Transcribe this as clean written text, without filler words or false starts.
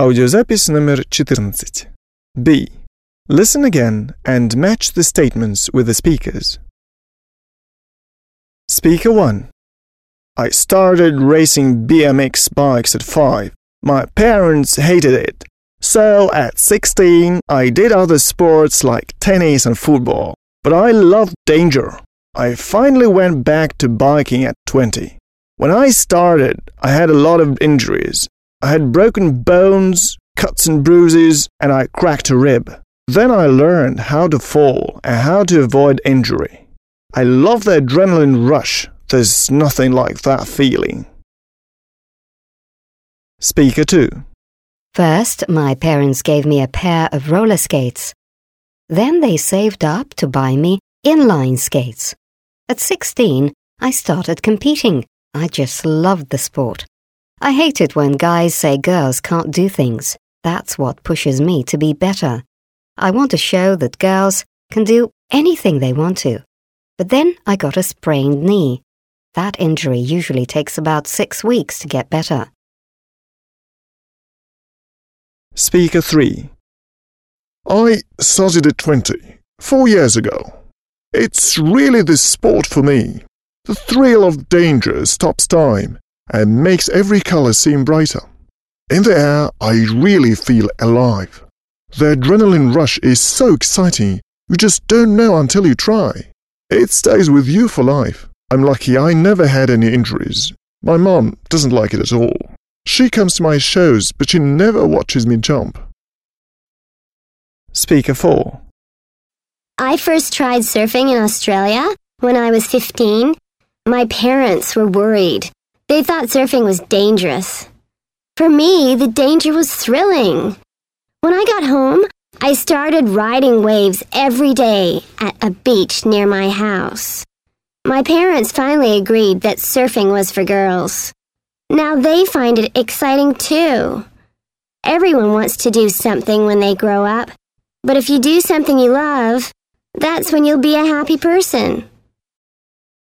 Аудиозапись номер 14. B. Listen again and match the statements with the speakers. Speaker 1. I started racing BMX bikes at 5. My parents hated it. So at 16, I did other sports like tennis and football. But I loved danger. I finally went back to biking at 20. When I started, I had a lot of injuries. I had broken bones, cuts and bruises, and I cracked a rib. Then I learned how to fall and how to avoid injury. I love the adrenaline rush. There's nothing like that feeling. Speaker 2. First, my parents gave me a pair of roller skates. Then they saved up to buy me inline skates. At 16, I started competing. I just loved the sport. I hate it when guys say girls can't do things. That's what pushes me to be better. I want to show that girls can do anything they want to. But then I got a sprained knee. That injury usually takes about 6 weeks to get better. Speaker 3. I started at 20, 4 years ago. It's really the sport for me. The thrill of danger stops time and makes every color seem brighter. In the air, I really feel alive. The adrenaline rush is so exciting, you just don't know until you try. It stays with you for life. I'm lucky I never had any injuries. My mom doesn't like it at all. She comes to my shows, but she never watches me jump. Speaker 4. I first tried surfing in Australia when I was 15. My parents were worried. They thought surfing was dangerous. For me, the danger was thrilling. When I got home, I started riding waves every day at a beach near my house. My parents finally agreed that surfing was for girls. Now they find it exciting too. Everyone wants to do something when they grow up, but if you do something you love, that's when you'll be a happy person.